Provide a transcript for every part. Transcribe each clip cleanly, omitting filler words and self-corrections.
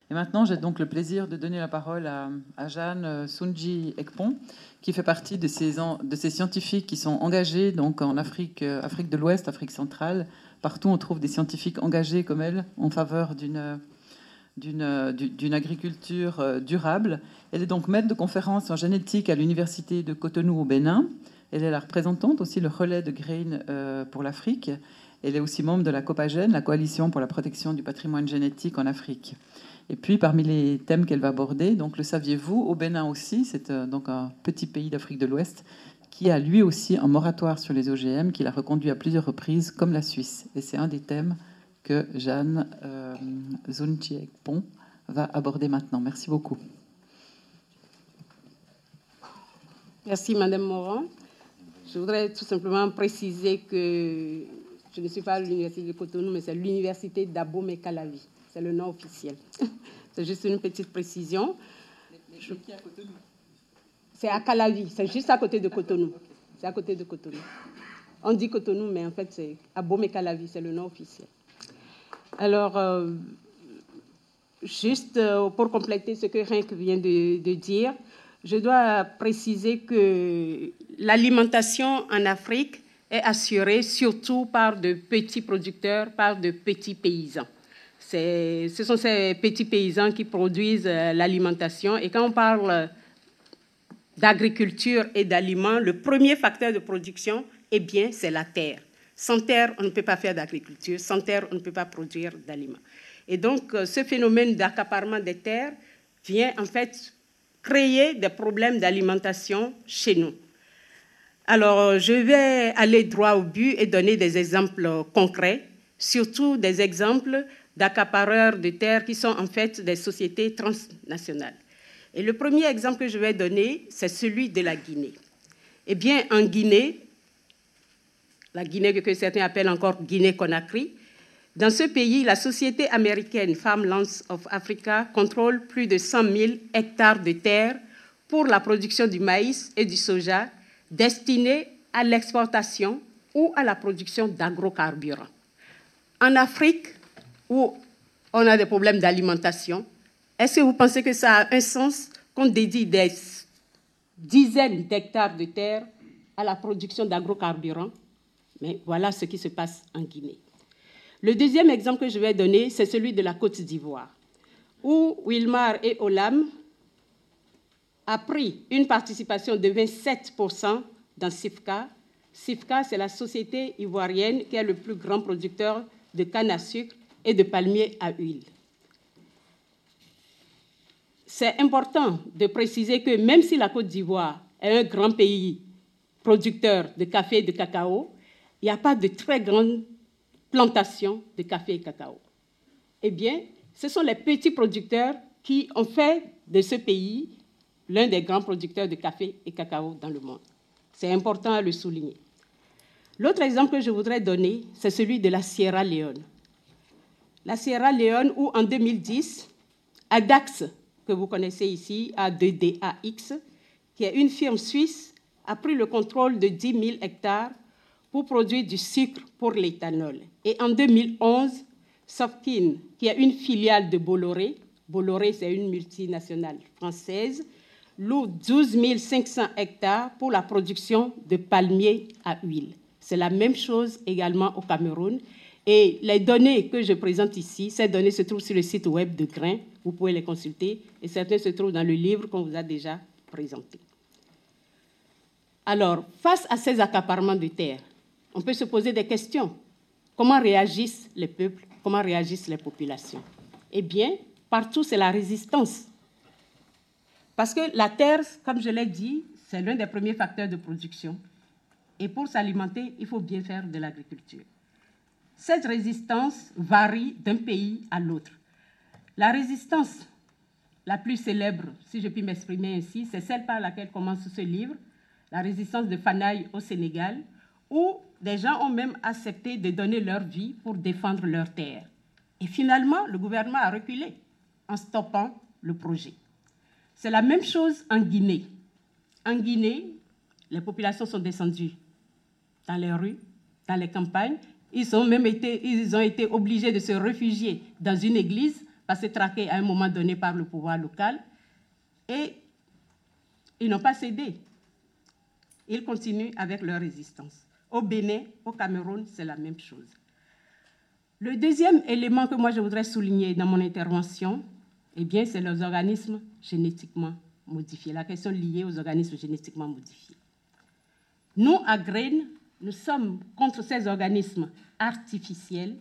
Et maintenant, j'ai donc le plaisir de donner la parole à Jeanne Sunji Ekpon, qui fait partie de ces scientifiques qui sont engagés donc en Afrique, Afrique de l'Ouest, Afrique centrale. Partout, on trouve des scientifiques engagés comme elle en faveur d'une agriculture durable. Elle est donc maître de conférences en génétique à l'université de Cotonou au Bénin. Elle est la représentante aussi le relais de Grain pour l'Afrique. Elle est aussi membre de la COPAGEN, la coalition pour la protection du patrimoine génétique en Afrique. Et puis, parmi les thèmes qu'elle va aborder, donc le saviez-vous, au Bénin aussi, c'est donc un petit pays d'Afrique de l'Ouest qui a lui aussi un moratoire sur les OGM qu'il a reconduit à plusieurs reprises, comme la Suisse. Et c'est un des thèmes que Jeanne Sunji Ekpon va aborder maintenant. Merci beaucoup. Merci, Madame Moran. Je voudrais tout simplement préciser que je ne suis pas à l'université de Cotonou, mais c'est l'université d'Abomey-Calavi. C'est le nom officiel. C'est juste une petite précision. Qui est à Cotonou ? C'est à Calavi, c'est juste à côté de Cotonou. C'est à côté de Cotonou. On dit Cotonou, mais en fait, c'est Abomey-Calavi, c'est le nom officiel. Alors, juste pour compléter ce que Henk vient de dire, je dois préciser que l'alimentation en Afrique est assurée surtout par de petits producteurs, par de petits paysans. Ce sont ces petits paysans qui produisent l'alimentation. Et quand on parle d'agriculture et d'aliments, le premier facteur de production, eh bien, c'est la terre. Sans terre, on ne peut pas faire d'agriculture. Sans terre, on ne peut pas produire d'aliments. Et donc, ce phénomène d'accaparement des terres vient en fait créer des problèmes d'alimentation chez nous. Alors, je vais aller droit au but et donner des exemples concrets, surtout des exemples d'accapareurs de terres qui sont en fait des sociétés transnationales. Et le premier exemple que je vais donner, c'est celui de la Guinée. Eh bien, en Guinée, la Guinée que certains appellent encore Guinée-Conakry, dans ce pays, la société américaine Farmlands of Africa contrôle plus de 100 000 hectares de terre pour la production du maïs et du soja destinés à l'exportation ou à la production d'agrocarburants. En Afrique, où on a des problèmes d'alimentation, est-ce que vous pensez que ça a un sens qu'on dédie des dizaines d'hectares de terre à la production d'agrocarburants? Mais voilà ce qui se passe en Guinée. Le deuxième exemple que je vais donner, c'est celui de la Côte d'Ivoire, où Wilmar et Olam a pris une participation de 27% dans SIFCA. SIFCA, c'est la société ivoirienne qui est le plus grand producteur de canne à sucre et de palmiers à huile. C'est important de préciser que même si la Côte d'Ivoire est un grand pays producteur de café et de cacao, il n'y a pas de très grande plantation de café et cacao. Eh bien, ce sont les petits producteurs qui ont fait de ce pays l'un des grands producteurs de café et cacao dans le monde. C'est important à le souligner. L'autre exemple que je voudrais donner, c'est celui de la Sierra Leone. La Sierra Leone, où en 2010, Adax, que vous connaissez ici, A2DAX, qui est une firme suisse, a pris le contrôle de 10 000 hectares pour produire du sucre pour l'éthanol. Et en 2011, Sofkin, qui est une filiale de Bolloré, Bolloré c'est une multinationale française, loue 12 500 hectares pour la production de palmiers à huile. C'est la même chose également au Cameroun. Et les données que je présente ici, ces données se trouvent sur le site web de Grain, vous pouvez les consulter, et certaines se trouvent dans le livre qu'on vous a déjà présenté. Alors, face à ces accaparements de terres, on peut se poser des questions. Comment réagissent les peuples? Comment réagissent les populations? Eh bien, partout, c'est la résistance. Parce que la terre, comme je l'ai dit, c'est l'un des premiers facteurs de production. Et pour s'alimenter, il faut bien faire de l'agriculture. Cette résistance varie d'un pays à l'autre. La résistance la plus célèbre, si je puis m'exprimer ainsi, c'est celle par laquelle commence ce livre, la résistance de Fanaye au Sénégal, où des gens ont même accepté de donner leur vie pour défendre leurs terres. Et finalement, le gouvernement a reculé en stoppant le projet. C'est la même chose en Guinée. En Guinée, les populations sont descendues dans les rues, dans les campagnes. Ils ont été obligés de se réfugier dans une église passé traqués à un moment donné par le pouvoir local et ils n'ont pas cédé. Ils continuent avec leur résistance. Au Bénin, au Cameroun, c'est la même chose. Le deuxième élément que moi je voudrais souligner dans mon intervention, eh bien, c'est les organismes génétiquement modifiés, la question liée aux organismes génétiquement modifiés. Nous, à GRAIN, nous sommes contre ces organismes artificiels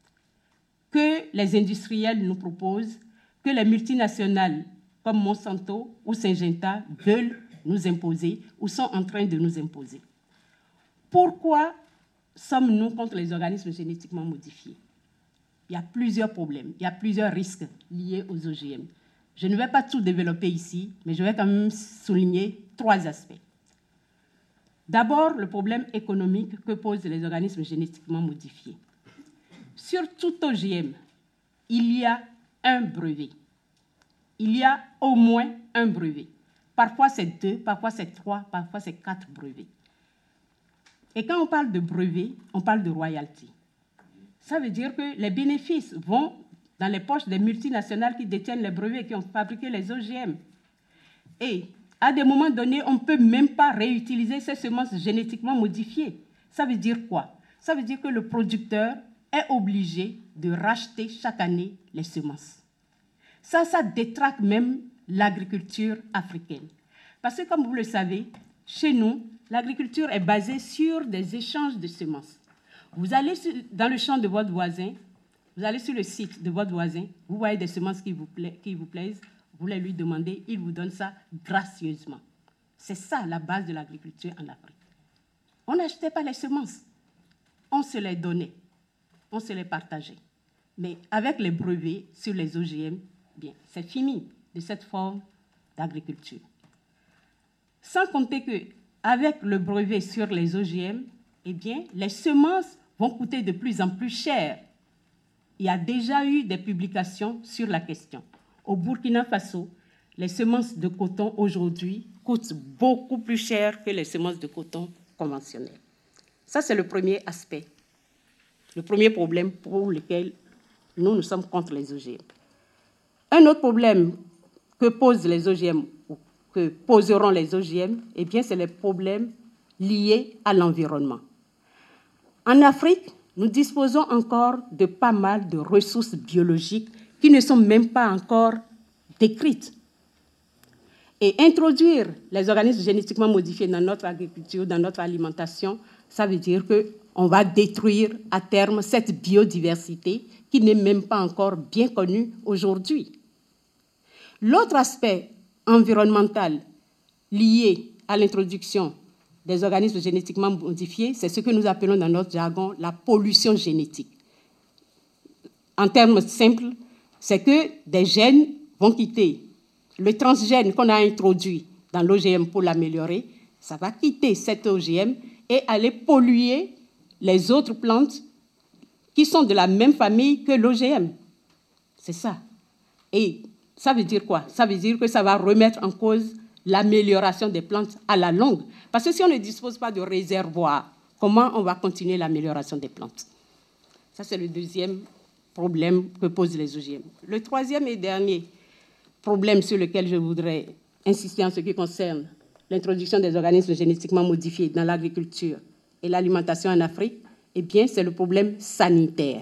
que les industriels nous proposent, que les multinationales comme Monsanto ou Syngenta veulent nous imposer ou sont en train de nous imposer. Pourquoi sommes-nous contre les organismes génétiquement modifiés? Il y a plusieurs problèmes, il y a plusieurs risques liés aux OGM. Je ne vais pas tout développer ici, mais je vais quand même souligner 3 aspects. D'abord, le problème économique que posent les organismes génétiquement modifiés. Sur tout OGM, il y a un brevet. Il y a au moins un brevet. Parfois c'est 2, parfois c'est 3, parfois c'est 4 brevets. Et quand on parle de brevet, on parle de royalty. Ça veut dire que les bénéfices vont dans les poches des multinationales qui détiennent les brevets, qui ont fabriqué les OGM. Et à des moments donnés, on ne peut même pas réutiliser ces semences génétiquement modifiées. Ça veut dire quoi? Ça veut dire que le producteur est obligé de racheter chaque année les semences. Ça détraque même l'agriculture africaine. Parce que comme vous le savez, chez nous, l'agriculture est basée sur des échanges de semences. Vous allez dans le champ de votre voisin, vous allez sur le site de votre voisin, vous voyez des semences qui vous plaisent, vous les lui demandez, il vous donne ça gracieusement. C'est ça la base de l'agriculture en Afrique. On n'achetait pas les semences, on se les donnait, on se les partageait. Mais avec les brevets sur les OGM, bien, c'est fini de cette forme d'agriculture. Sans compter qu'avec le brevet sur les OGM, eh bien, les semences vont coûter de plus en plus cher. Il y a déjà eu des publications sur la question. Au Burkina Faso, les semences de coton aujourd'hui coûtent beaucoup plus cher que les semences de coton conventionnelles. Ça, c'est le premier aspect, le premier problème pour lequel nous sommes contre les OGM. Un autre problème que posent les OGM ou que poseront les OGM, eh bien, c'est les problèmes liés à l'environnement. En Afrique, nous disposons encore de pas mal de ressources biologiques qui ne sont même pas encore décrites. Et introduire les organismes génétiquement modifiés dans notre agriculture, dans notre alimentation, ça veut dire qu'on va détruire à terme cette biodiversité qui n'est même pas encore bien connue aujourd'hui. L'autre aspect environnemental lié à l'introduction des organismes génétiquement modifiés, c'est ce que nous appelons dans notre jargon la pollution génétique. En termes simples, c'est que des gènes vont quitter. Le transgène qu'on a introduit dans l'OGM pour l'améliorer, ça va quitter cet OGM et aller polluer les autres plantes qui sont de la même famille que l'OGM. C'est ça. Et ça veut dire quoi? Ça veut dire que ça va remettre en cause l'amélioration des plantes à la longue. Parce que si on ne dispose pas de réservoirs, comment on va continuer l'amélioration des plantes? Ça, c'est le deuxième problème que posent les OGM. Le troisième et dernier problème sur lequel je voudrais insister en ce qui concerne l'introduction des organismes génétiquement modifiés dans l'agriculture et l'alimentation en Afrique, eh bien, c'est le problème sanitaire.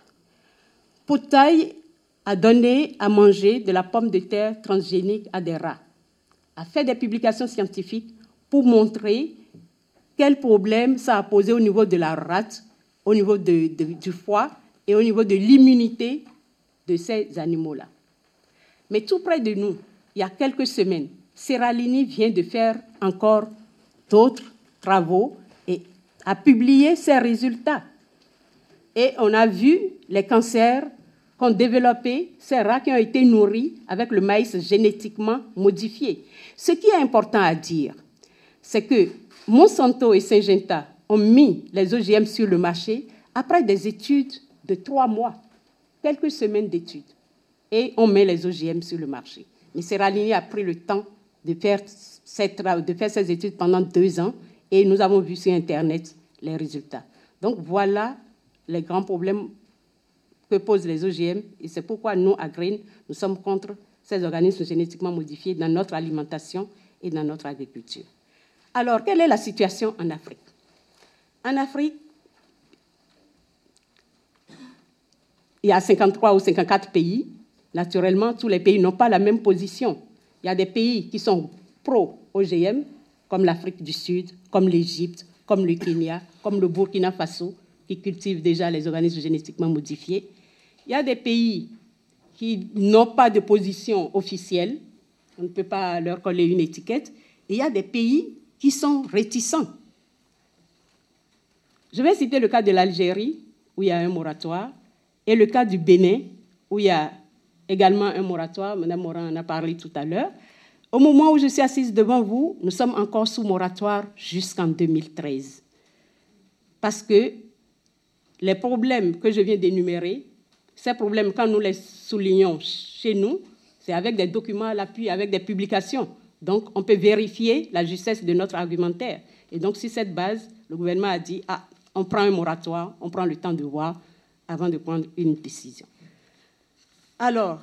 Potaille a donné à manger de la pomme de terre transgénique à des rats, a fait des publications scientifiques pour montrer quel problème ça a posé au niveau de la rate, au niveau du foie et au niveau de l'immunité de ces animaux-là. Mais tout près de nous, il y a quelques semaines, Seralini vient de faire encore d'autres travaux et a publié ses résultats. Et on a vu les cancers qu'ont développé ces rats qui ont été nourris avec le maïs génétiquement modifié. Ce qui est important à dire, c'est que Monsanto et Syngenta ont mis les OGM sur le marché après des études de 3 mois, quelques semaines d'études, et on met les OGM sur le marché. Mais Seralini a pris le temps de faire ces études pendant 2 ans, et nous avons vu sur Internet les résultats. Donc voilà les grands problèmes que posent les OGM, et c'est pourquoi nous, à Green, nous sommes contre ces organismes génétiquement modifiés dans notre alimentation et dans notre agriculture. Alors, quelle est la situation en Afrique? En Afrique, il y a 53 ou 54 pays. Naturellement, tous les pays n'ont pas la même position. Il y a des pays qui sont pro-OGM, comme l'Afrique du Sud, comme l'Égypte, comme le Kenya, comme le Burkina Faso, qui cultivent déjà les organismes génétiquement modifiés. Il y a des pays qui n'ont pas de position officielle. On ne peut pas leur coller une étiquette. Et il y a des pays qui sont réticents. Je vais citer le cas de l'Algérie, où il y a un moratoire, et le cas du Bénin, où il y a également un moratoire. Mme Morin en a parlé tout à l'heure. Au moment où je suis assise devant vous, nous sommes encore sous moratoire jusqu'en 2013. Parce que les problèmes que je viens d'énumérer, ces problèmes, quand nous les soulignons chez nous, c'est avec des documents à l'appui, avec des publications. Donc, on peut vérifier la justesse de notre argumentaire. Et donc, sur cette base, le gouvernement a dit, on prend un moratoire, on prend le temps de voir avant de prendre une décision. Alors,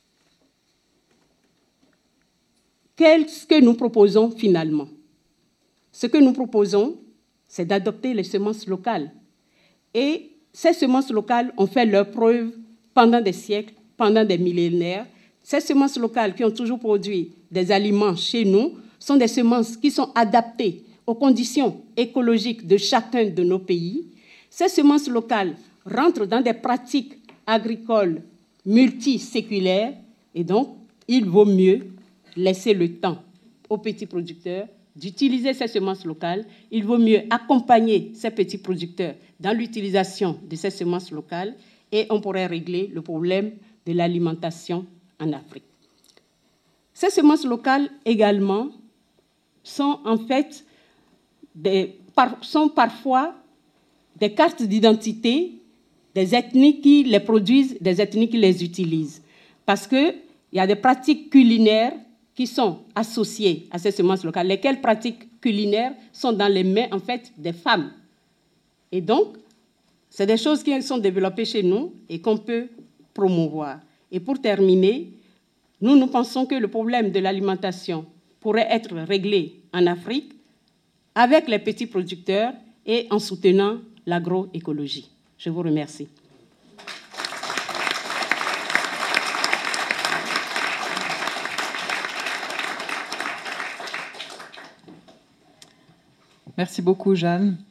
qu'est-ce que nous proposons finalement? Ce que nous proposons, c'est d'adopter les semences locales. Et ces semences locales ont fait leur preuve pendant des siècles, pendant des millénaires. Ces semences locales qui ont toujours produit des aliments chez nous sont des semences qui sont adaptées aux conditions écologiques de chacun de nos pays. Ces semences locales rentrent dans des pratiques agricoles multiséculaires et donc il vaut mieux laisser le temps aux petits producteurs d'utiliser ces semences locales. Il vaut mieux accompagner ces petits producteurs dans l'utilisation de ces semences locales et on pourrait régler le problème de l'alimentation en Afrique. Ces semences locales également sont en fait sont parfois des cartes d'identité des ethnies qui les produisent, des ethnies qui les utilisent. Parce qu'il y a des pratiques culinaires qui sont associées à ces semences locales, lesquelles pratiques culinaires sont dans les mains, en fait, des femmes. Et donc, c'est des choses qui sont développées chez nous et qu'on peut promouvoir. Et pour terminer, nous pensons que le problème de l'alimentation pourrait être réglé en Afrique avec les petits producteurs et en soutenant l'agroécologie. Je vous remercie. Merci beaucoup, Jeanne.